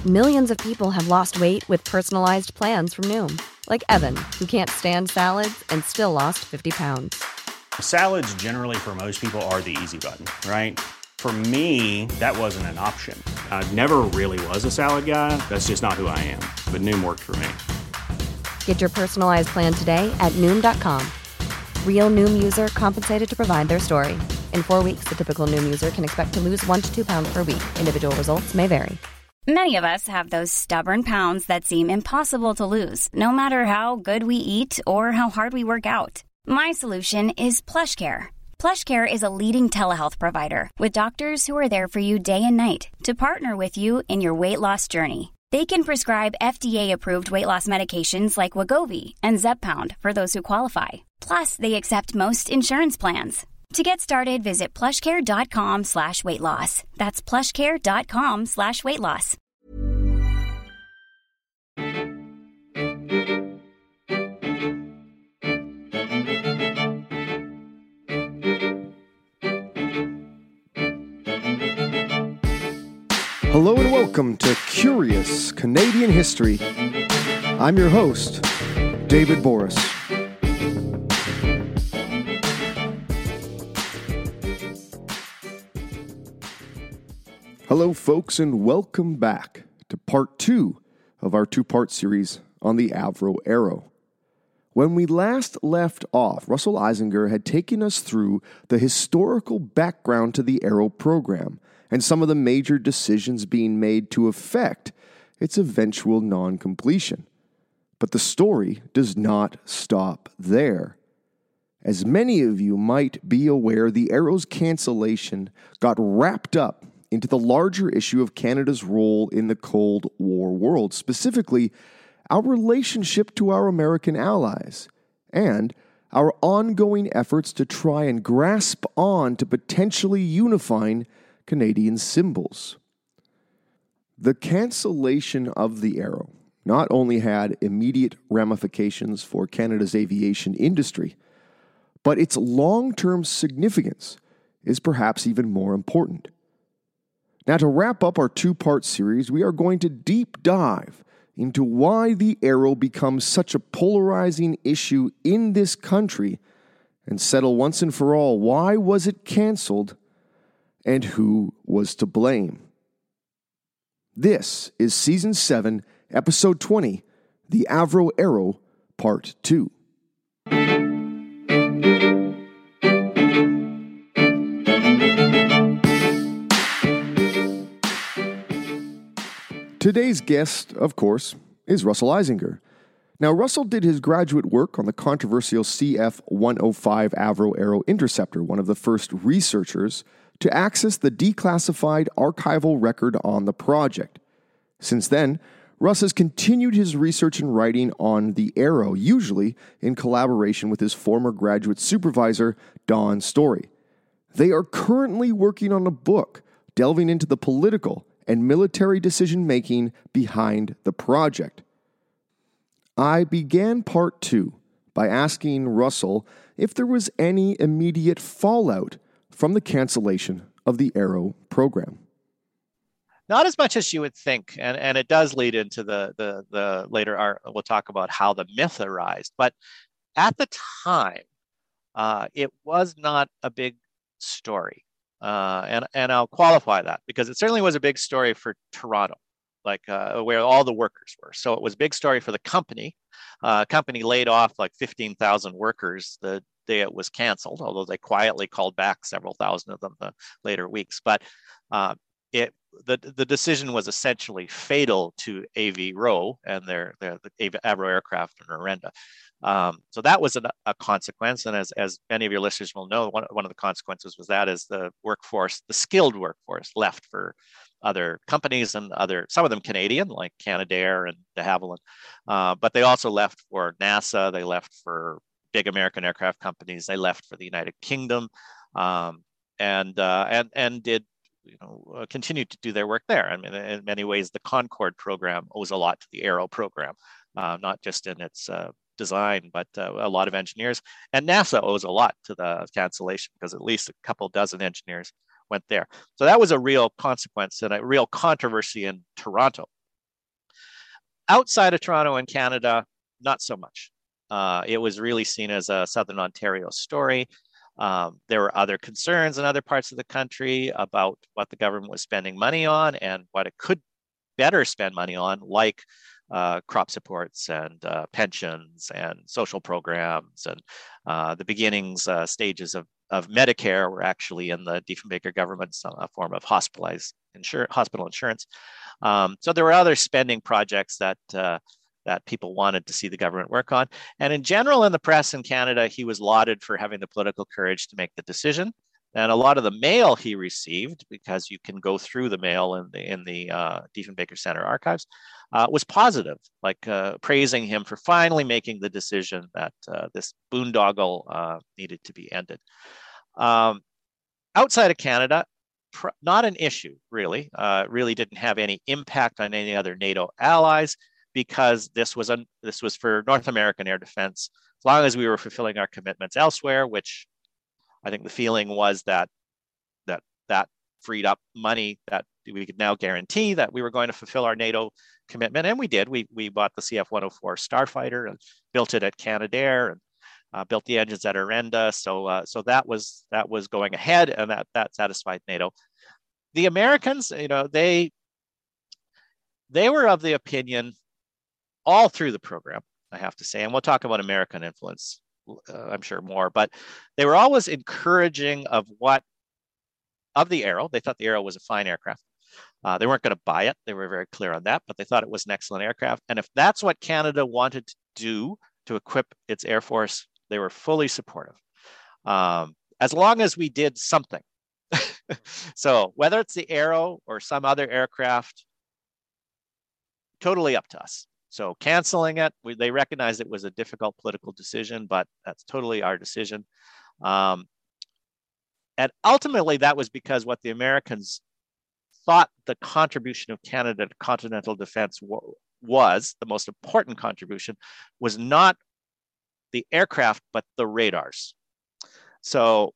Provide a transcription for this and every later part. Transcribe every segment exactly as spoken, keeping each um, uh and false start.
Millions of people have lost weight with personalized plans from Noom. Like Evan, who can't stand salads and still lost fifty pounds. Salads generally for most people are the easy button, right? For me, that wasn't an option. I never really was a salad guy. That's just not who I am. But Noom worked for me. Get your personalized plan today at Noom dot com. Real Noom user compensated to provide their story. In four weeks, the typical Noom user can expect to lose one to two pounds per week. Individual results may vary. Many of us have those stubborn pounds that seem impossible to lose, no matter how good we eat or how hard we work out. My solution is PlushCare. PlushCare is a leading telehealth provider with doctors who are there for you day and night to partner with you in your weight loss journey. They can prescribe F D A-approved weight loss medications like Wegovy and Zepbound for those who qualify. Plus, they accept most insurance plans. To get started, visit plushcare.com slash weight loss. That's plushcare.com slash weight loss. Hello and welcome to Curious Canadian History. I'm your host, David Boris. Hello, folks, and welcome back to part two of our two-part series on the Avro Arrow. When we last left off, Russell Eisinger had taken us through the historical background to the Arrow program and some of the major decisions being made to affect its eventual non-completion. But the story does not stop there. As many of you might be aware, the Arrow's cancellation got wrapped up into the larger issue of Canada's role in the Cold War world, specifically our relationship to our American allies, and our ongoing efforts to try and grasp on to potentially unifying Canadian symbols. The cancellation of the Arrow not only had immediate ramifications for Canada's aviation industry, but its long-term significance is perhaps even more important. Now, to wrap up our two-part series, we are going to deep dive into why the Arrow becomes such a polarizing issue in this country and settle once and for all why was it canceled and who was to blame. This is Season seven, Episode twenty, The Avro Arrow, Part two. Today's guest, of course, is Russell Eisinger. Now, Russell did his graduate work on the controversial C F one oh five Avro Arrow Interceptor, one of the first researchers to access the declassified archival record on the project. Since then, Russ has continued his research and writing on the Arrow, usually in collaboration with his former graduate supervisor, Don Story. They are currently working on a book delving into the political and military decision-making behind the project. I began part two by asking Russell if there was any immediate fallout from the cancellation of the Arrow program. Not as much as you would think, and, and it does lead into the, the, the later art. We'll talk about how the myth arose, but at the time, uh, it was not a big story. Uh, and, and I'll qualify that because it certainly was a big story for Toronto, like uh, where all the workers were. So it was a big story for the company. Uh, company laid off like fifteen thousand workers the day it was canceled, although they quietly called back several thousand of them the later weeks. But uh, it the the decision was essentially fatal to A V Row and their, their the Avro Aircraft and Orenda. Um, so that was a, a consequence. And as, as many of your listeners will know, one, one of the consequences was that is the workforce, the skilled workforce left for other companies and other, some of them Canadian, like Canadair and de Havilland. Uh, but they also left for NASA. They left for big American aircraft companies. They left for the United Kingdom um, and, uh, and, and did you know, uh, continue to do their work there. I mean, in many ways, the Concorde program owes a lot to the Arrow program, uh, not just in its uh, design, but uh, a lot of engineers. And NASA owes a lot to the cancellation because at least a couple dozen engineers went there. So that was a real consequence and a real controversy in Toronto outside of Toronto and Canada, not so much. Uh, it was really seen as a Southern Ontario story. Um, there were other concerns in other parts of the country about what the government was spending money on and what it could better spend money on, like uh, crop supports and uh, pensions and social programs. And uh, the beginnings uh, stages of, of Medicare were actually in the Diefenbaker government's uh, form of hospitalized insur- hospital insurance. Um, so there were other spending projects that uh, that people wanted to see the government work on. And in general, in the press in Canada, he was lauded for having the political courage to make the decision. And a lot of the mail he received, because you can go through the mail in the in the uh, Diefenbaker Center archives, uh, was positive, like uh, praising him for finally making the decision that uh, this boondoggle uh, needed to be ended. Um, outside of Canada, pr- not an issue, really. Uh, really didn't have any impact on any other NATO allies, because this was, a, this was for North American air defense, as long as we were fulfilling our commitments elsewhere, which I think the feeling was that that that freed up money that we could now guarantee that we were going to fulfill our NATO commitment. And we did. We, we bought the C F one oh four Starfighter and built it at Canadair and uh, built the engines at Orenda. So uh, so that was that was going ahead, and that that satisfied NATO. The Americans, you know, they they were of the opinion all through the program, I have to say, and we'll talk about American influence, uh, I'm sure more, but they were always encouraging of what, of the Arrow. They thought the Arrow was a fine aircraft. Uh, they weren't going to buy it. They were very clear on that, but they thought it was an excellent aircraft. And if that's what Canada wanted to do to equip its Air Force, they were fully supportive, um, as long as we did something. So whether it's the Arrow or some other aircraft, totally up to us. So canceling it, we, they recognized it was a difficult political decision, but that's totally our decision. Um, and ultimately, that was because what the Americans thought the contribution of Canada to continental defense was, the most important contribution, was not the aircraft, but the radars. So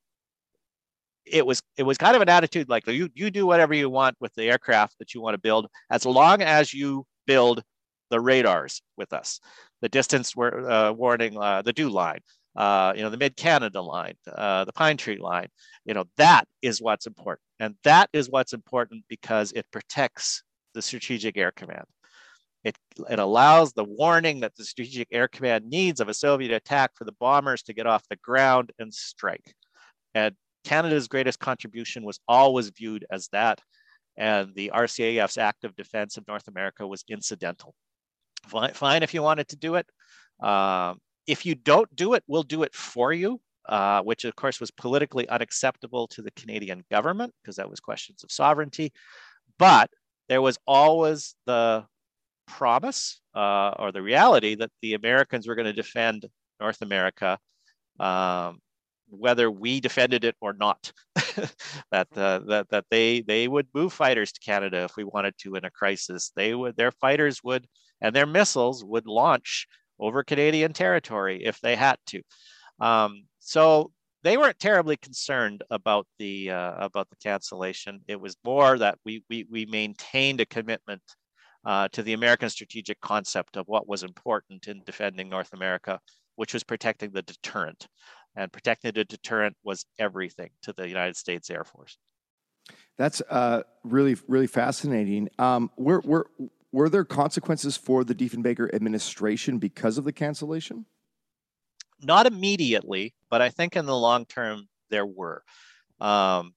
it was it was kind of an attitude like, you, you do whatever you want with the aircraft that you want to build, as long as you build the radars with us, the distance uh, warning, uh, the D O line, uh, you know, the Mid-Canada line, uh, the Pine Tree line, you know, that is what's important. And that is what's important because it protects the Strategic Air Command. It, it allows the warning that the Strategic Air Command needs of a Soviet attack for the bombers to get off the ground and strike. And Canada's greatest contribution was always viewed as that. And the R C A F's active defense of North America was incidental. Fine, fine if you wanted to do it. Um, if you don't do it, we'll do it for you, uh, which of course was politically unacceptable to the Canadian government because that was questions of sovereignty. But there was always the promise uh, or the reality that the Americans were going to defend North America, um, whether we defended it or not. that uh, that that they they would move fighters to Canada if we wanted to in a crisis. They would their fighters would and their missiles would launch over Canadian territory if they had to. Um, so they weren't terribly concerned about the uh, about the cancellation. It was more that we we we maintained a commitment uh, to the American strategic concept of what was important in defending North America, which was protecting the deterrent. And protecting the deterrent was everything to the United States Air Force. That's uh, really, really fascinating. Um, were, were, were there consequences for the Diefenbaker administration because of the cancellation? Not immediately, but I think in the long term there were. Um,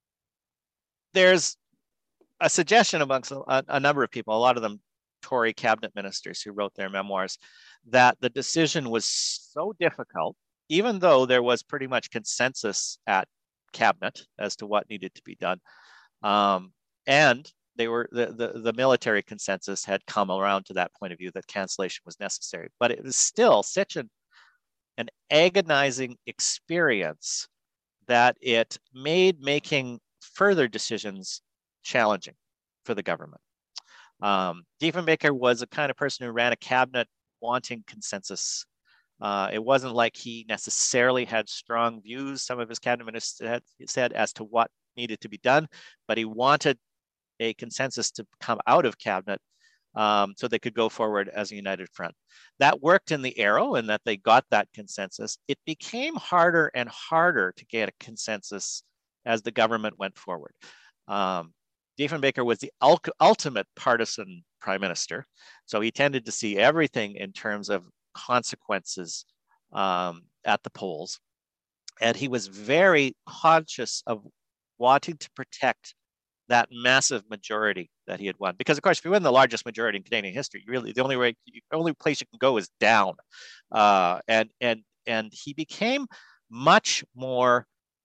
there's a suggestion amongst a, a number of people, a lot of them Tory cabinet ministers who wrote their memoirs, that the decision was so difficult, even though there was pretty much consensus at cabinet as to what needed to be done. Um, and they were the, the, the military consensus had come around to that point of view that cancellation was necessary. But it was still such an, an agonizing experience that it made making further decisions challenging for the government. Um, Diefenbaker was a kind of person who ran a cabinet wanting consensus. Uh, it wasn't like he necessarily had strong views, some of his cabinet ministers had said, as to what needed to be done, but he wanted a consensus to come out of cabinet um, so they could go forward as a united front. That worked in the Arrow in that they got that consensus. It became harder and harder to get a consensus as the government went forward. Um, Diefenbaker was the ultimate partisan prime minister, so he tended to see everything in terms of consequences um, at the polls. And he was very conscious of wanting to protect that massive majority that he had won. Because of course, if you win the largest majority in Canadian history, you really the only way, the only place you can go is down. Uh, and and and he became much more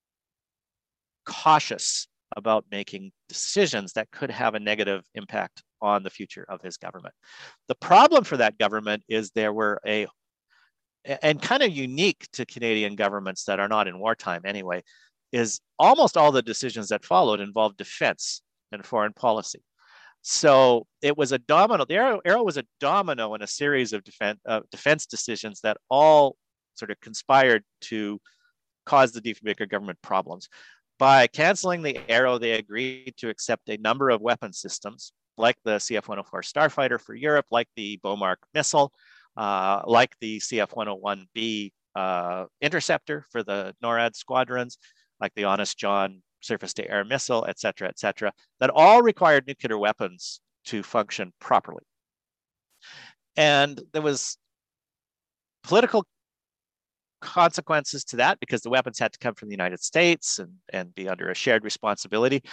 cautious about making decisions that could have a negative impact on the future of his government. The problem for that government is there were a, and kind of unique to Canadian governments that are not in wartime anyway, is almost all the decisions that followed involved defense and foreign policy. So it was a domino, the Arrow, Arrow was a domino in a series of defense, uh, defense decisions that all sort of conspired to cause the Diefenbaker government problems. By canceling the Arrow, they agreed to accept a number of weapon systems, like the C F one oh four Starfighter for Europe, like the Bomark missile, uh, like the C F one oh one B uh, interceptor for the NORAD squadrons, like the Honest John surface-to-air missile, et cetera, et cetera, that all required nuclear weapons to function properly. And there was political consequences to that because the weapons had to come from the United States and, and be under a shared responsibility.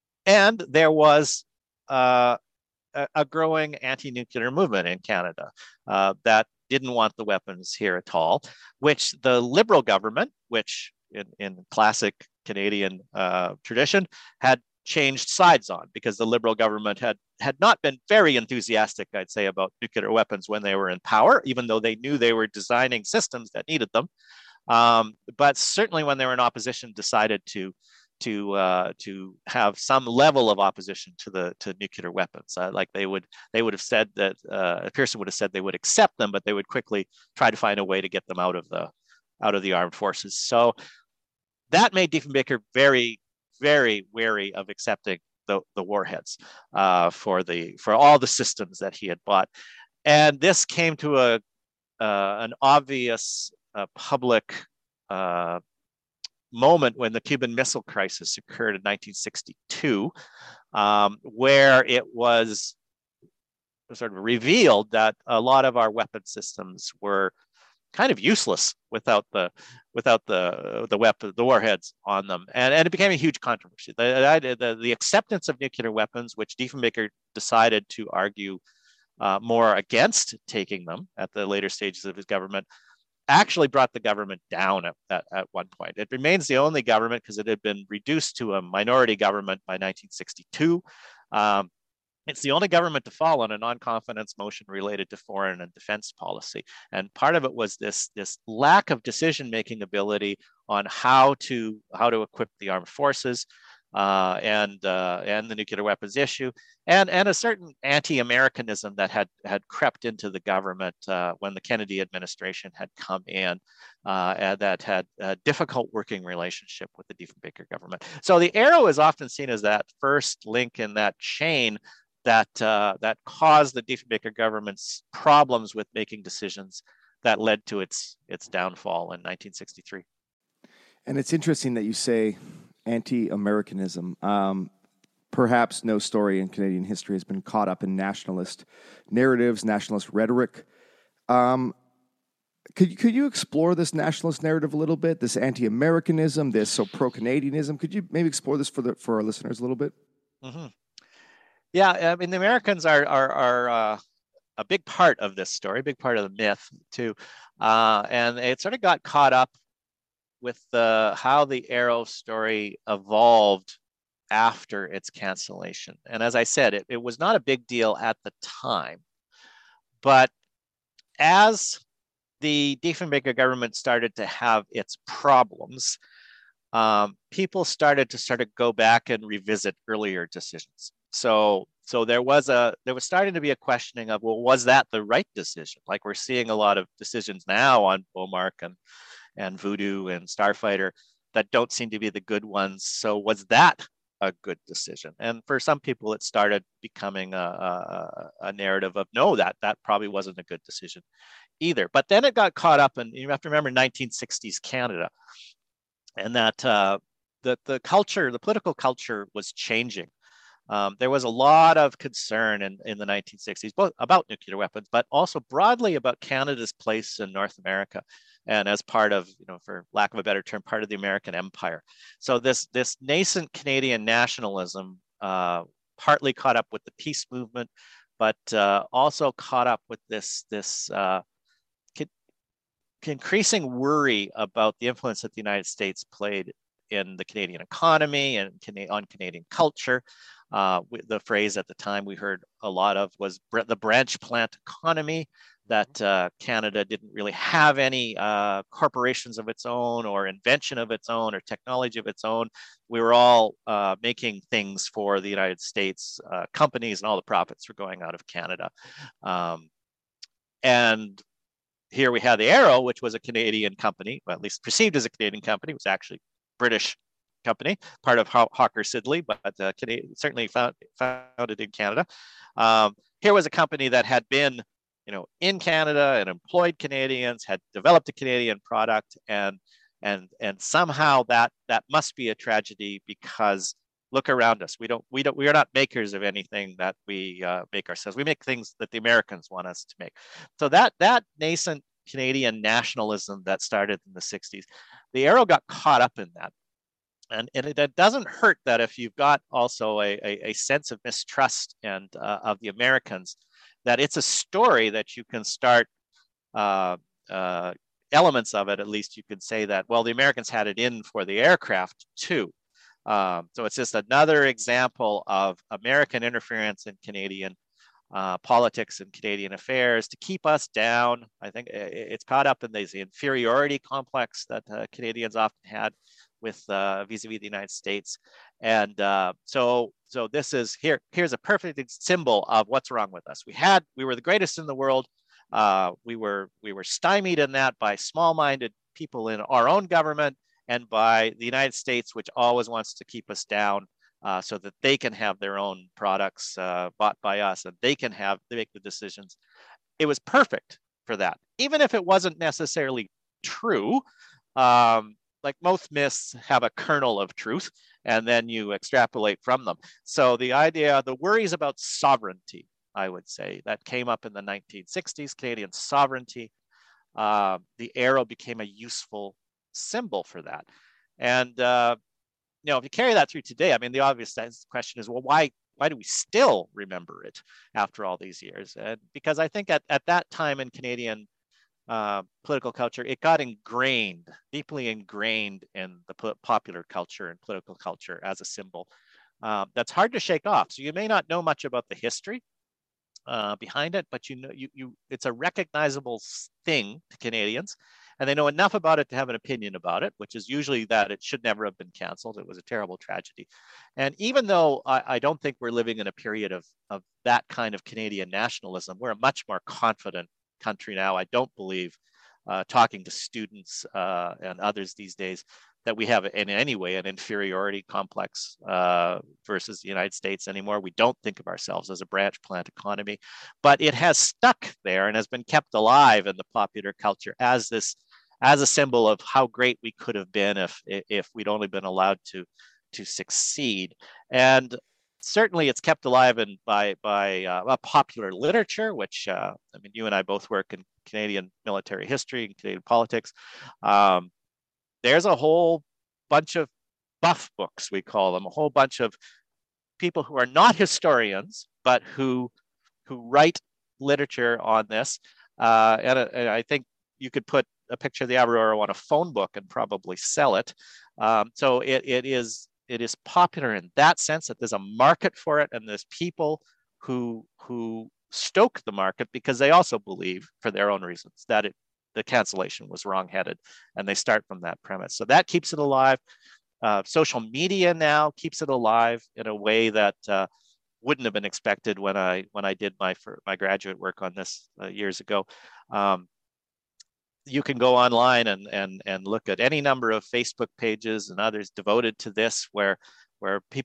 And there was uh, a, a growing anti-nuclear movement in Canada uh, that didn't want the weapons here at all, which the Liberal government, which in, in classic Canadian uh, tradition, had changed sides on, because the Liberal government had had not been very enthusiastic, I'd say, about nuclear weapons when they were in power, even though they knew they were designing systems that needed them. Um, but certainly when they were in opposition, decided to to uh, to have some level of opposition to the to nuclear weapons. Uh, like they would they would have said that uh, Pearson would have said they would accept them, but they would quickly try to find a way to get them out of the out of the armed forces. So that made Diefenbaker very, very wary of accepting the, the warheads uh, for the for all the systems that he had bought. And this came to a uh, an obvious uh, public uh, moment when the Cuban Missile Crisis occurred in nineteen sixty-two, um, where it was sort of revealed that a lot of our weapon systems were kind of useless without the without the the weapon the warheads on them, and and it became a huge controversy. The the, the acceptance of nuclear weapons, which Diefenbaker decided to argue uh, more against taking them at the later stages of his government, actually brought the government down at, at, at one point. It remains the only government because it had been reduced to a minority government by nineteen sixty-two. Um, It's the only government to fall on a non-confidence motion related to foreign and defense policy. And part of it was this, this lack of decision-making ability on how to, how to equip the armed forces uh, and, uh, and the nuclear weapons issue, and, and a certain anti-Americanism that had, had crept into the government uh, when the Kennedy administration had come in, uh, and that had a difficult working relationship with the Diefenbaker government. So the Arrow is often seen as that first link in that chain that uh, that caused the Diefenbaker government's problems with making decisions that led to its its downfall in nineteen sixty-three. And it's interesting that you say anti-Americanism. Um, perhaps no story in Canadian history has been caught up in nationalist narratives, nationalist rhetoric. Um, could, could you explore this nationalist narrative a little bit, this anti-Americanism, this so pro-Canadianism? Could you maybe explore this for the for our listeners a little bit? Mm-hmm. Yeah, I mean, the Americans are are, are uh, a big part of this story, a big part of the myth too, uh, and it sort of got caught up with the how the Arrow story evolved after its cancellation. And as I said, it, it was not a big deal at the time, but as the Diefenbaker government started to have its problems, um, people started to sort of go back and revisit earlier decisions. So, so there was a there was starting to be a questioning of, well, was that the right decision? Like we're seeing a lot of decisions now on Bomark and and Voodoo and Starfighter that don't seem to be the good ones. So was that a good decision. And for some people, it started becoming a, a, a narrative of, no, that that probably wasn't a good decision either. But then it got caught up in, you have to remember, nineteen sixties Canada, and that uh, the, the culture, the political culture was changing. Um, there was a lot of concern in, in the nineteen sixties, both about nuclear weapons, but also broadly about Canada's place in North America, and as part of, you know, for lack of a better term, part of the American empire. So this, this nascent Canadian nationalism uh, partly caught up with the peace movement, but uh, also caught up with this, this uh, increasing worry about the influence that the United States played in the Canadian economy and on Canadian culture. Uh, the phrase at the time we heard a lot of was the branch plant economy, that uh, Canada didn't really have any uh, corporations of its own or invention of its own or technology of its own. We were all uh, making things for the United States uh, companies, and all the profits were going out of Canada. Um, and here we had the Arrow, which was a Canadian company, well, at least perceived as a Canadian company. It was actually British company, part of Hawker Siddeley, but uh, Canadian, certainly found, founded in Canada. Um, here was a company that had been, you know, in Canada and employed Canadians, had developed a Canadian product, and and and somehow that that must be a tragedy, because look around us. We don't we don't we are not makers of anything that we uh, make ourselves. We make things that the Americans want us to make. So that that nascent Canadian nationalism that started in the sixties, the Arrow got caught up in that. And, and it, it doesn't hurt that if you've got also a, a, a sense of mistrust and uh, of the Americans, that it's a story that you can start uh, uh, elements of it. At least you could say that, well, the Americans had it in for the aircraft too. Um, so it's just another example of American interference in Canadian uh, politics and Canadian affairs to keep us down. I think it's caught up in the inferiority complex that uh, Canadians often had with uh, vis-a-vis the United States. And uh, so so this is, here, here's a perfect symbol of what's wrong with us. We had, we were the greatest in the world. Uh, we were we were stymied in that by small-minded people in our own government and by the United States, which always wants to keep us down uh, so that they can have their own products uh, bought by us, and they can have, they make the decisions. It was perfect for that, even if it wasn't necessarily true. Um, like most myths have a kernel of truth, and then you extrapolate from them. So the idea, the worries about sovereignty, I would say, that came up in the nineteen sixties, Canadian sovereignty. Uh, the Arrow became a useful symbol for that. And, uh, you know, if you carry that through today, I mean, the obvious question is, well, why, why do we still remember it after all these years? And because I think at, at that time in Canadian Uh, political culture, it got ingrained, deeply ingrained in the popular culture and political culture as a symbol um, that's hard to shake off. So you may not know much about the history uh, behind it, but you know, you, you, it's a recognizable thing to Canadians, and they know enough about it to have an opinion about it, which is usually that it should never have been canceled. It was a terrible tragedy. And even though I, I don't think we're living in a period of, of that kind of Canadian nationalism, we're a much more confident country now. I don't believe, uh, talking to students uh, and others these days, that we have in any way an inferiority complex uh, versus the United States anymore. We don't think of ourselves as a branch plant economy, but it has stuck there and has been kept alive in the popular culture as this, as a symbol of how great we could have been if if we'd only been allowed to to succeed. And certainly it's kept alive in, by, by uh, popular literature, which, uh, I mean, you and I both work in Canadian military history and Canadian politics. Um, there's a whole bunch of buff books, we call them, a whole bunch of people who are not historians, but who, who write literature on this. Uh, and, and I think you could put a picture of the Avro Arrow on a phone book and probably sell it. Um, so it, it is, It is popular in that sense, that there's a market for it, and there's people who who stoke the market because they also believe, for their own reasons, that it, the cancellation was wrongheaded, and they start from that premise. So that keeps it alive. Uh, social media now keeps it alive in a way that uh, wouldn't have been expected when I when I did my for my graduate work on this uh, years ago. Um, you can go online and and and look at any number of Facebook pages and others devoted to this, where where people are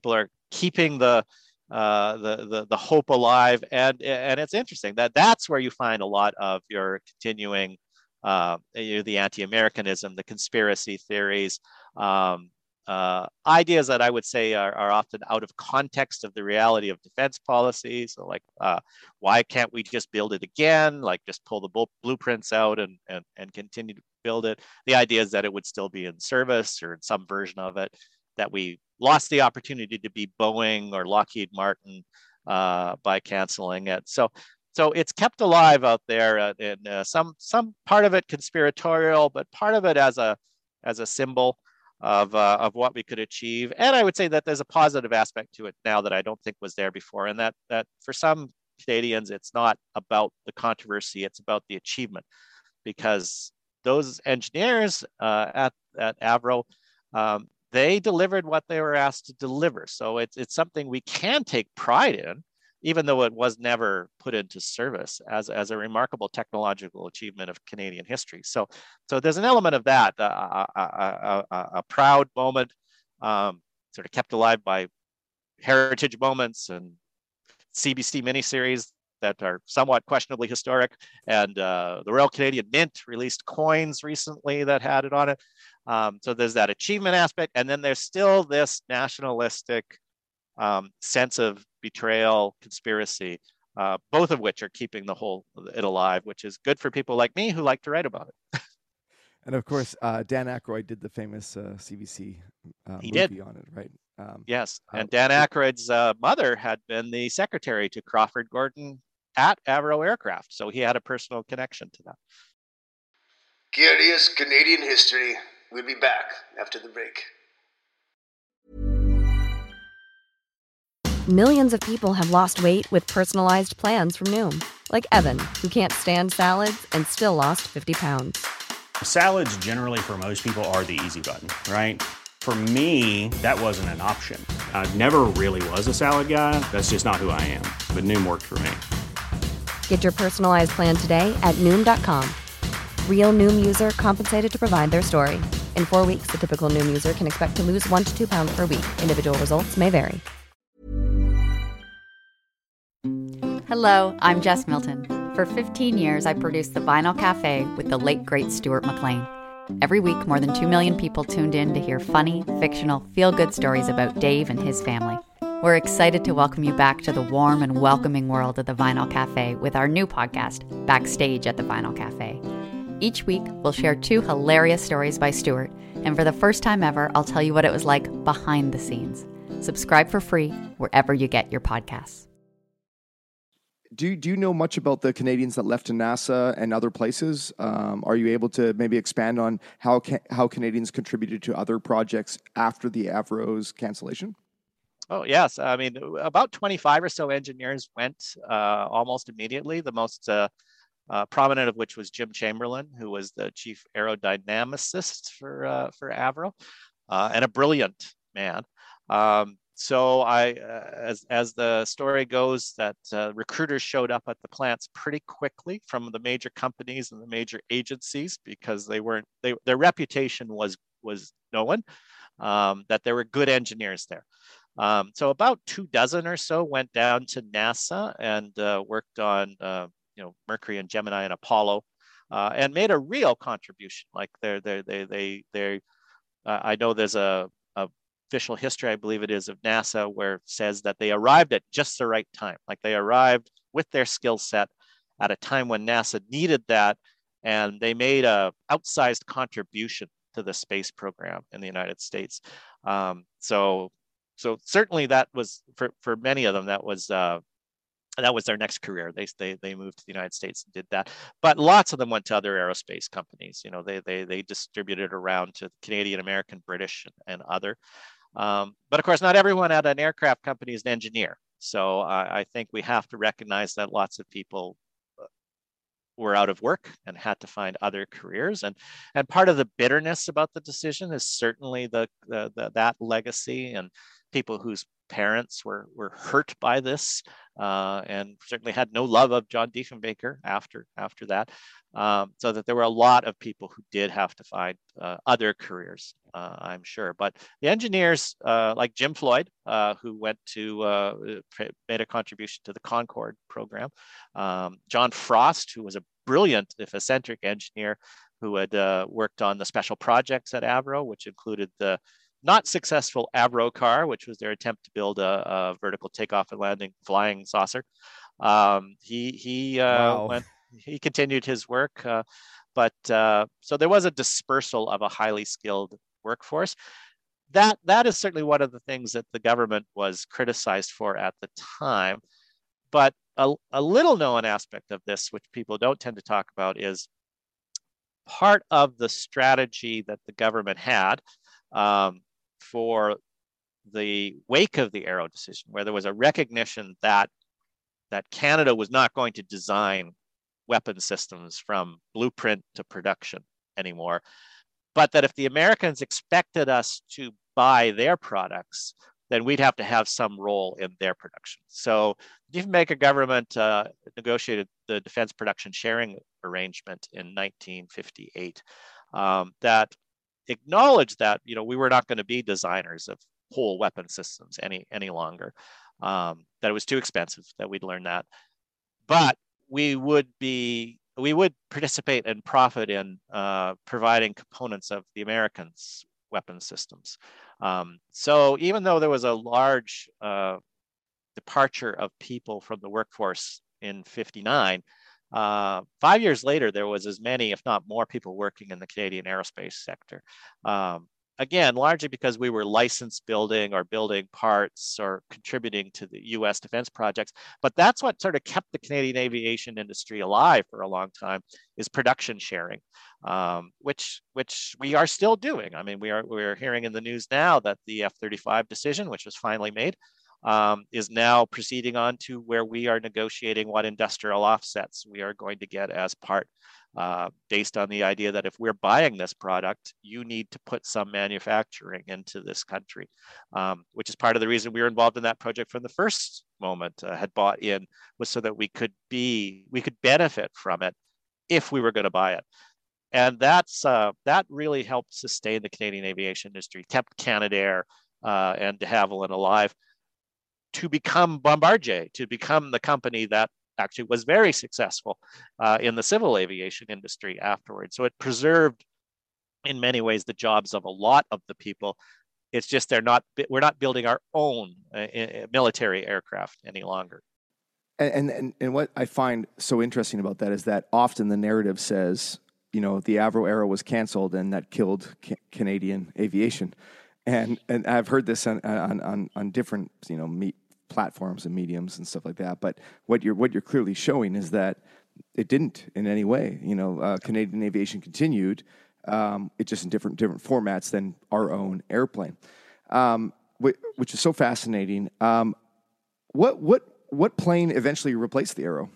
keeping the uh, the, the the hope alive. And and it's interesting that that's where you find a lot of your continuing uh, you know, the anti-Americanism, the conspiracy theories, um, uh, ideas that I would say are, are often out of context of the reality of defense policy. So like, uh, why can't we just build it again? Like just pull the blueprints out and, and, and continue to build it. The idea is that it would still be in service or in some version of it, that we lost the opportunity to be Boeing or Lockheed Martin uh, by canceling it. So, so it's kept alive out there, uh, and uh, some some part of it conspiratorial, but part of it as a as a symbol of uh, of what we could achieve. And I would say that there's a positive aspect to it now that I don't think was there before, and that that for some Canadians, it's not about the controversy; it's about the achievement, because those engineers uh, at at Avro, um, they delivered what they were asked to deliver. So it's it's something we can take pride in, even though it was never put into service, as, as a remarkable technological achievement of Canadian history. So, so there's an element of that, uh, a, a, a, a proud moment, um, sort of kept alive by heritage moments and C B C miniseries that are somewhat questionably historic. And uh, the Royal Canadian Mint released coins recently that had it on it. Um, so there's that achievement aspect. And then there's still this nationalistic um, sense of betrayal, conspiracy, uh, both of which are keeping the whole it alive, which is good for people like me who like to write about it. And of course, uh, Dan Aykroyd did the famous uh, C B C uh, he movie did. on it, right? Um, yes, and uh, Dan Aykroyd's uh, mother had been the secretary to Crawford Gordon at Avro Aircraft, so he had a personal connection to that. Curious Canadian history. We'll be back after the break. Millions of people have lost weight with personalized plans from Noom, like Evan, who can't stand salads and still lost fifty pounds. Salads generally for most people are the easy button, right? For me, that wasn't an option. I never really was a salad guy. That's just not who I am. But Noom worked for me. Get your personalized plan today at Noom dot com. Real Noom user compensated to provide their story. In four weeks, the typical Noom user can expect to lose one to two pounds per week. Individual results may vary. Hello, I'm Jess Milton. For fifteen years, I produced The Vinyl Cafe with the late, great Stuart McLean. Every week, more than two million people tuned in to hear funny, fictional, feel-good stories about Dave and his family. We're excited to welcome you back to the warm and welcoming world of The Vinyl Cafe with our new podcast, Backstage at The Vinyl Cafe. Each week, we'll share two hilarious stories by Stuart, and for the first time ever, I'll tell you what it was like behind the scenes. Subscribe for free wherever you get your podcasts. Do you, do you know much about the Canadians that left to NASA and other places? Um, are you able to maybe expand on how ca- how Canadians contributed to other projects after the Avro's cancellation? Oh, yes. I mean, about twenty-five or so engineers went uh, almost immediately, the most uh, uh, prominent of which was Jim Chamberlain, who was the chief aerodynamicist for, uh, for Avro, uh, and a brilliant man. Um, So I, uh, as as the story goes, that uh, recruiters showed up at the plants pretty quickly from the major companies and the major agencies, because they weren't they their reputation was was known, um, that there were good engineers there. Um, so about two dozen or so went down to NASA and uh, worked on uh, you know Mercury and Gemini and Apollo, uh, and made a real contribution. Like they're they they they they uh, I know there's a official history, I believe it is, of NASA, where it says that they arrived at just the right time. Like they arrived with their skill set at a time when NASA needed that, and they made a outsized contribution to the space program in the United States. Um, so, so certainly that was for for many of them. That was uh, that was their next career. They they they moved to the United States and did that. But lots of them went to other aerospace companies. You know, they they they distributed around to Canadian, American, British, and, and other. Um, but of course, not everyone at an aircraft company is an engineer. So I, I think we have to recognize that lots of people were out of work and had to find other careers. And and part of the bitterness about the decision is certainly the, the, the that legacy and people whose parents were were hurt by this, uh, and certainly had no love of John Diefenbaker after after that. Um, so that there were a lot of people who did have to find uh, other careers, uh, I'm sure. But the engineers, uh, like Jim Floyd, uh, who went to uh, made a contribution to the Concorde program, um, John Frost, who was a brilliant, if eccentric, engineer who had uh, worked on the special projects at Avro, which included the not successful Avro car, which was their attempt to build a, a vertical takeoff and landing flying saucer. Um, he he uh, wow. went. He continued his work, uh, but uh, so there was a dispersal of a highly skilled workforce. That that is certainly one of the things that the government was criticized for at the time. But a, a little known aspect of this, which people don't tend to talk about, is part of the strategy that the government had um, for the wake of the Arrow decision, where there was a recognition that that Canada was not going to design weapon systems from blueprint to production anymore, but that if the Americans expected us to buy their products, then we'd have to have some role in their production. So the Diefenbaker government uh, negotiated the Defense Production Sharing Arrangement in nineteen fifty-eight um, that acknowledged that, you know, we were not going to be designers of whole weapon systems any, any longer, um, that it was too expensive, that we'd learn that. But we would be, we would participate and profit in uh, providing components of the Americans' weapon systems. Um, so even though there was a large uh, departure of people from the workforce in fifty-nine, uh, five years later, there was as many, if not more, people working in the Canadian aerospace sector. Um, Again, largely because we were license building or building parts or contributing to the U S defense projects. But that's what sort of kept the Canadian aviation industry alive for a long time, is production sharing, um, which which we are still doing. I mean, we are we're hearing in the news now that the F thirty-five decision, which was finally made, um, is now proceeding on to where we are negotiating what industrial offsets we are going to get as part, uh, based on the idea that if we're buying this product, you need to put some manufacturing into this country, um, which is part of the reason we were involved in that project from the first moment, uh, had bought in, was so that we could be, we could benefit from it if we were going to buy it. And that's uh, that really helped sustain the Canadian aviation industry, kept Canadair uh, and de Havilland alive, to become Bombardier, to become the company that actually was very successful uh, in the civil aviation industry afterwards. So it preserved, in many ways, the jobs of a lot of the people. It's just they're not, we're not building our own uh, military aircraft any longer. And, and and what I find so interesting about that is that often the narrative says, you know, the Avro Arrow was canceled and that killed ca- Canadian aviation. And and I've heard this on on on, on different, you know, meet platforms and mediums and stuff like that. But what you're what you're clearly showing is that it didn't in any way. You know, uh, Canadian aviation continued. Um, it just in different different formats than our own airplane, um, which, which is so fascinating. Um, what what what plane eventually replaced the Arrow?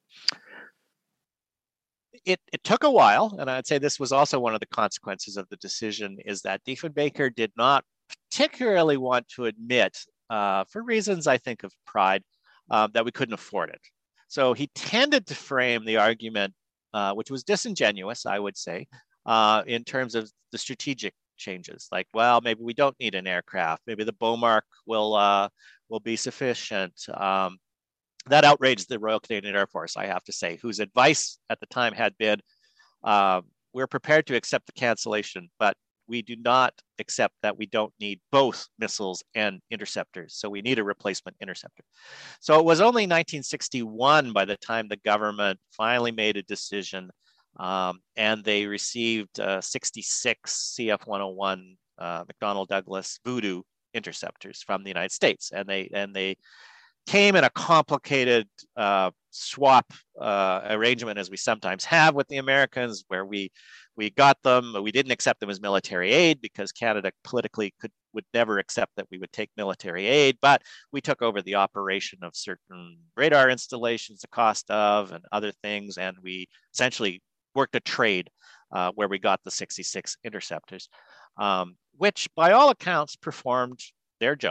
It, it took a while, and I'd say this was also one of the consequences of the decision, is that Diefenbaker did not particularly want to admit, uh, for reasons I think of pride, uh, that we couldn't afford it. So he tended to frame the argument, uh, which was disingenuous, I would say, uh, in terms of the strategic changes. Like, well, maybe we don't need an aircraft. Maybe the Beaumark will uh, will be sufficient. Um, That outraged the Royal Canadian Air Force, I have to say, whose advice at the time had been, uh, we're prepared to accept the cancellation, but we do not accept that we don't need both missiles and interceptors. So we need a replacement interceptor. So it was only nineteen sixty-one by the time the government finally made a decision, um, and they received uh, sixty-six C F one oh one uh, McDonnell Douglas Voodoo interceptors from the United States. And they, and they, came in a complicated uh, swap uh, arrangement, as we sometimes have with the Americans, where we we got them, we didn't accept them as military aid because Canada politically could would never accept that we would take military aid, but we took over the operation of certain radar installations, the cost of, and other things, and we essentially worked a trade uh, where we got the sixty-six interceptors, um, which by all accounts performed their job.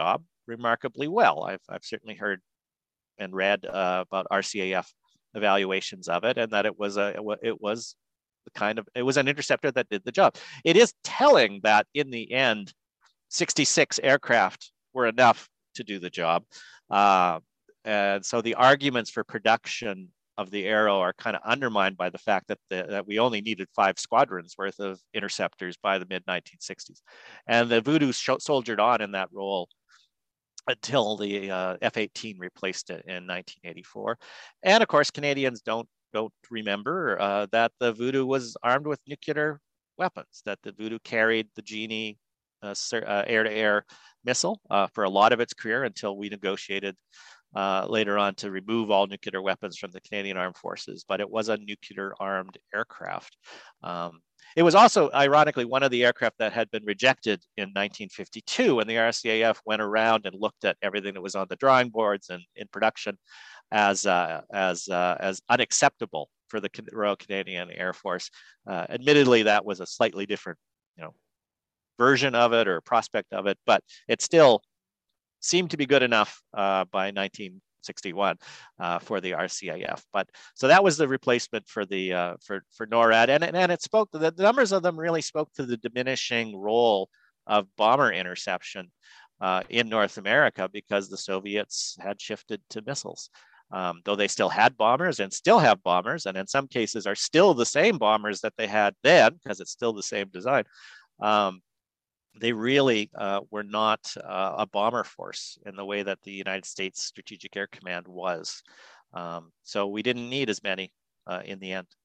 remarkably well. I've, I've certainly heard and read uh, about R C A F evaluations of it, and that it was a it was the kind of it was an interceptor that did the job. It is telling that in the end, sixty-six aircraft were enough to do the job, uh, and so the arguments for production of the Arrow are kind of undermined by the fact that the, that we only needed five squadrons worth of interceptors by the mid nineteen sixties, and the Voodoo soldiered on in that role until the uh, F eighteen replaced it in nineteen eighty-four. And of course, Canadians don't don't remember uh, that the Voodoo was armed with nuclear weapons, that the Voodoo carried the Genie uh, uh, air-to-air missile uh, for a lot of its career until we negotiated uh, later on to remove all nuclear weapons from the Canadian Armed Forces. But it was a nuclear-armed aircraft. Um, It was also, ironically, one of the aircraft that had been rejected in nineteen fifty-two when the R C A F went around and looked at everything that was on the drawing boards and in production as uh, as uh, as unacceptable for the Royal Canadian Air Force. Uh, admittedly, that was a slightly different, you know, version of it or prospect of it, but it still seemed to be good enough uh, by nineteen sixty-one uh, for the R C A F. But so that was the replacement for the uh, for for NORAD, and and it spoke to the, the numbers of them really spoke to the diminishing role of bomber interception uh, in North America because the Soviets had shifted to missiles. Um, though they still had bombers and still have bombers, and in some cases are still the same bombers that they had then because it's still the same design. Um, they really uh, were not uh, a bomber force in the way that the United States Strategic Air Command was. Um, so we didn't need as many uh, in the end.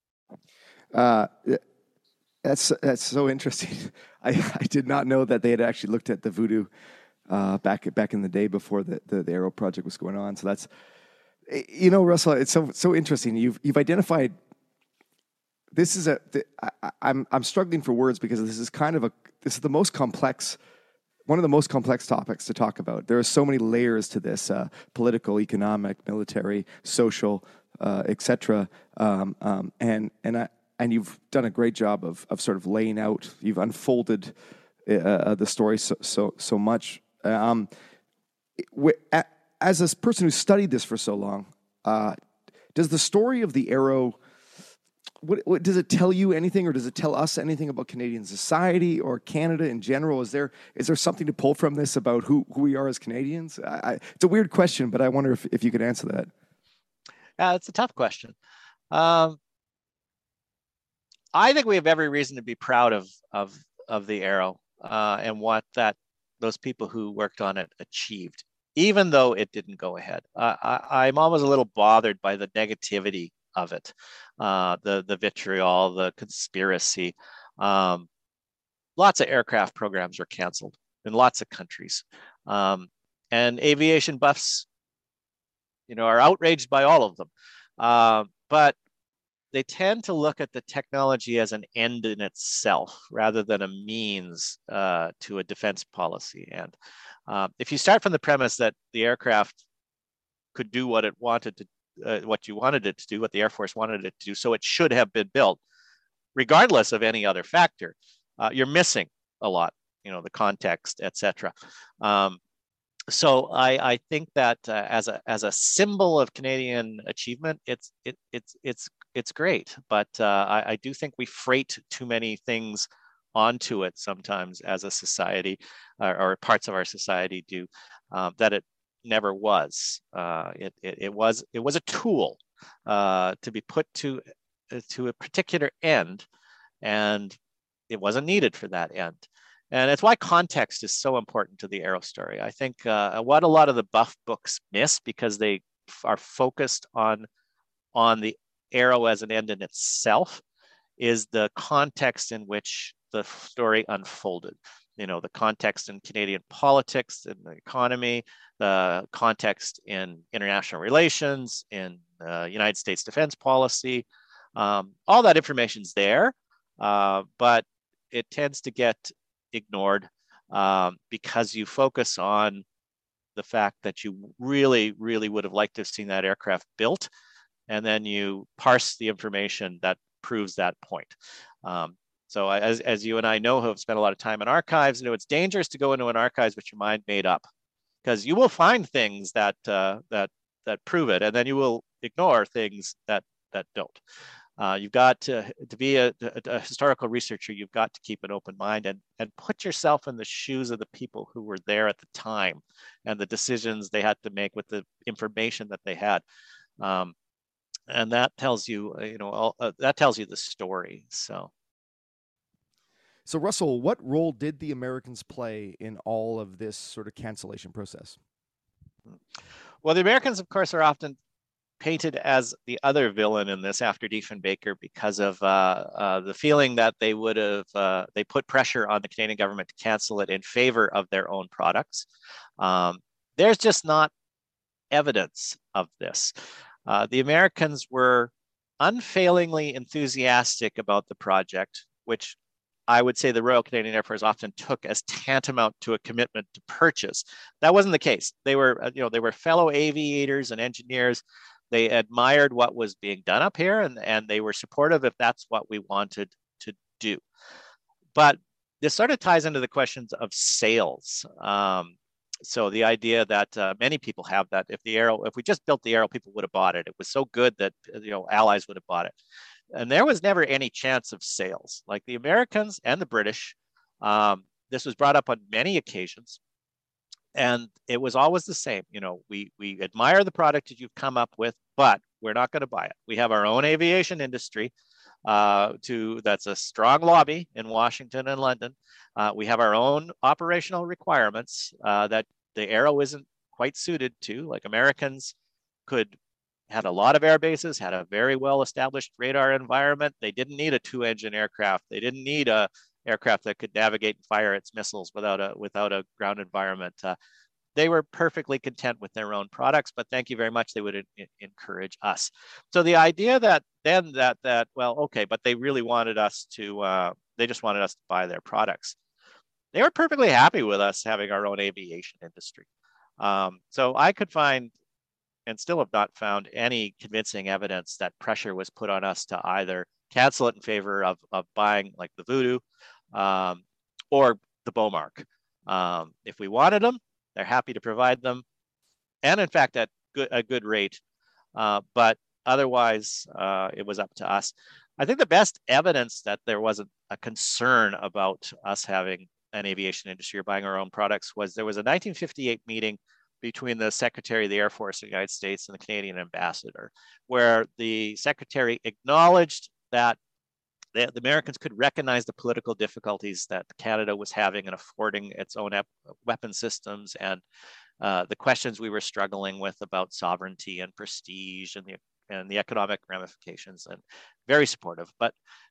Uh, that's that's so interesting. I, I did not know that they had actually looked at the Voodoo uh, back back in the day before the, the, the Arrow project was going on. So that's, you know, Russell, it's so so interesting. You've you've identified. This is a. The, I, I'm I'm struggling for words because this is kind of a. This is the most complex, one of the most complex topics to talk about. There are so many layers to this: uh, political, economic, military, social, uh, et cetera. Um, um, and and I and you've done a great job of of sort of laying out. You've unfolded uh, the story so so so much. Um, as a person who studied this for so long, uh, does the story of the Arrow? What, what, does it tell you anything, or does it tell us anything about Canadian society or Canada in general? Is there is there something to pull from this about who, who we are as Canadians? I, I, it's a weird question, but I wonder if, if you could answer that. Yeah, it's a tough question. Um, I think we have every reason to be proud of of of the Arrow uh, and what that those people who worked on it achieved, even though it didn't go ahead. Uh, I, I'm always a little bothered by the negativity of it, uh, the the vitriol, the conspiracy. Um, lots of aircraft programs were canceled in lots of countries, um, and aviation buffs, you know, are outraged by all of them. Uh, but they tend to look at the technology as an end in itself rather than a means uh, to a defense policy. And uh, if you start from the premise that the aircraft could do what it wanted to Uh, what you wanted it to do, what the Air Force wanted it to do, so it should have been built, regardless of any other factor, uh, you're missing a lot, you know, the context, et cetera. Um, so I, I think that uh, as a as a symbol of Canadian achievement, it's it, it's it's it's great, but uh, I, I do think we freight too many things onto it sometimes as a society, or, or parts of our society do, um, that it never was. Uh, it, it, it was it was a tool uh, to be put to to a particular end, and it wasn't needed for that end. And it's why context is so important to the Arrow story. I think uh, what a lot of the buff books miss, because they are focused on on the Arrow as an end in itself, is the context in which the story unfolded. You know, the context in Canadian politics and the economy, the context in international relations, in uh, United States defense policy. Um, all that information's there, uh, but it tends to get ignored um, because you focus on the fact that you really, really would have liked to have seen that aircraft built, and then you parse the information that proves that point. Um, So as, as you and I know, who have spent a lot of time in archives, you know, it's dangerous to go into an archives with your mind made up. because you will find things that uh, that that prove it, and then you will ignore things that that don't. Uh, you've got to, to be a, a, a historical researcher, you've got to keep an open mind and, and put yourself in the shoes of the people who were there at the time and the decisions they had to make with the information that they had. Um, and that tells you, you know, all, uh, that tells you the story. So. So Russell, what role did the Americans play in all of this sort of cancellation process? Well, the Americans, of course, are often painted as the other villain in this after Diefenbaker because of uh, uh, the feeling that they would have, uh, they put pressure on the Canadian government to cancel it in favor of their own products. Um, there's just not evidence of this. Uh, the Americans were unfailingly enthusiastic about the project, which I would say the Royal Canadian Air Force often took as tantamount to a commitment to purchase. That wasn't the case. They were, you know, they were fellow aviators and engineers. They admired what was being done up here, and, and they were supportive if that's what we wanted to do. But this sort of ties into the questions of sales. Um, so the idea that uh, many people have that if the Aero, if we just built the Aero, people would have bought it. It was so good that, you know, allies would have bought it. And there was never any chance of sales. Like the Americans and the British, um, this was brought up on many occasions. And it was always the same. You know, we we admire the product that you've come up with, but we're not going to buy it. We have our own aviation industry uh, to that's a strong lobby in Washington and London. Uh, we have our own operational requirements uh, that the Aero isn't quite suited to. Like Americans could had a lot of air bases, had a very well-established radar environment. They didn't need a two-engine aircraft. They didn't need a aircraft that could navigate and fire its missiles without a without a ground environment. Uh, they were perfectly content with their own products, but thank you very much. They would in, encourage us. So the idea that then that that well, okay, but they really wanted us to. Uh, they just wanted us to buy their products. They were perfectly happy with us having our own aviation industry. Um, so I could find, and still have not found any convincing evidence that pressure was put on us to either cancel it in favor of, of buying like the Voodoo um, or the Beaumark. Um, if we wanted them, they're happy to provide them. And in fact, at good, a good rate. Uh, but otherwise, uh, it was up to us. I think the best evidence that there wasn't a concern about us having an aviation industry or buying our own products was there was a nineteen fifty-eight meeting between the Secretary of the Air Force of the United States and the Canadian ambassador, where the Secretary acknowledged that the, the Americans could recognize the political difficulties that Canada was having in affording its own weapon systems and uh, the questions we were struggling with about sovereignty and prestige and the, and the economic ramifications, and very supportive. But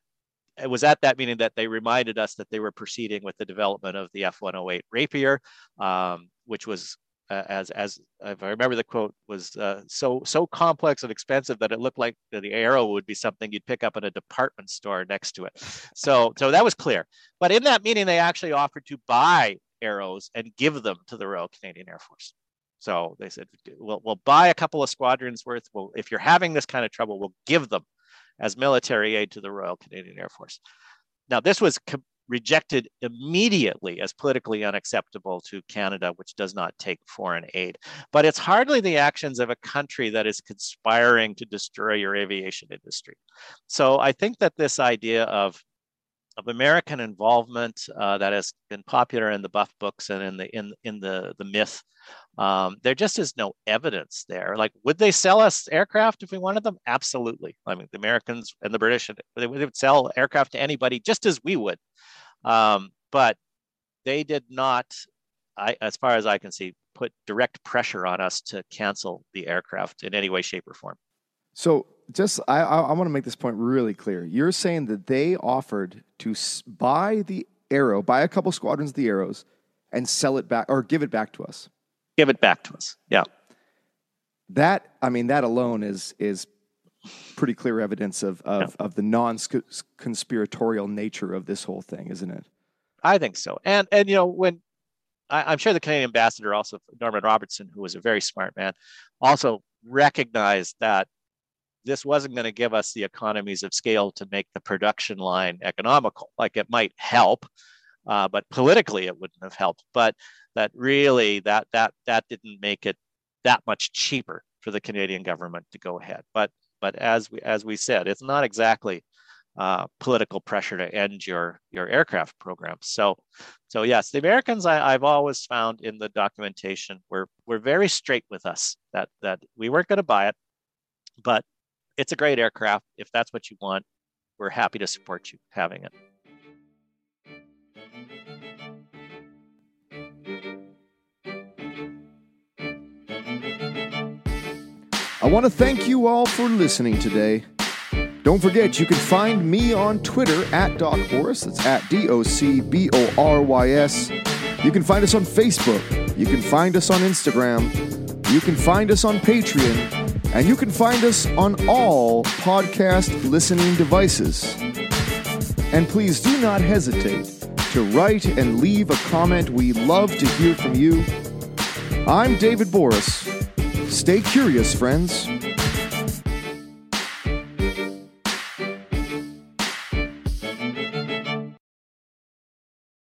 it was at that meeting that they reminded us that they were proceeding with the development of the F one oh eight Rapier, um, which was Uh, as as if I remember the quote was uh, so so complex and expensive that it looked like the Aero would be something you'd pick up in a department store next to it. So so that was clear. But in that meeting, they actually offered to buy Aeros and give them to the Royal Canadian Air Force. So they said, we'll we'll buy a couple of squadrons worth. Well, if you're having this kind of trouble, we'll give them as military aid to the Royal Canadian Air Force. Now, this was com- rejected immediately as politically unacceptable to Canada, which does not take foreign aid. But it's hardly the actions of a country that is conspiring to destroy your aviation industry. So I think that this idea of, of American involvement uh, that has been popular in the Buff books and in the in in the the myth, um, there just is no evidence there. Like, would they sell us aircraft if we wanted them? Absolutely. I mean, the Americans and the British, they would sell aircraft to anybody just as we would. Um, but they did not, I, as far as I can see, put direct pressure on us to cancel the aircraft in any way, shape, or form. So just, I, I, I want to make this point really clear. You're saying that they offered to buy the Aero, buy a couple squadrons of the Aeros, and sell it back, or give it back to us. Give it back to us, yeah. That, I mean, that alone is is pretty clear evidence of of, yeah. of the non-conspiratorial nature of this whole thing, isn't it? I think so. And, and you know, when I, I'm sure the Canadian ambassador, also Norman Robertson, who was a very smart man, also recognized that this wasn't going to give us the economies of scale to make the production line economical. Like, it might help, uh, but politically it wouldn't have helped. But that really, that that that didn't make it that much cheaper for the Canadian government to go ahead. But but as we as we said, it's not exactly uh, political pressure to end your your aircraft program. So so yes, the Americans, I, I've always found in the documentation were were very straight with us that that we weren't going to buy it, but it's a great aircraft. If that's what you want, we're happy to support you having it. I want to thank you all for listening today. Don't forget, you can find me on Twitter at Doc Boris. That's at D O C B O R Y S. You can find us on Facebook. You can find us on Instagram. You can find us on Patreon. And you can find us on all podcast listening devices. And please do not hesitate to write and leave a comment. We love to hear from you. I'm David Boris. Stay curious, friends.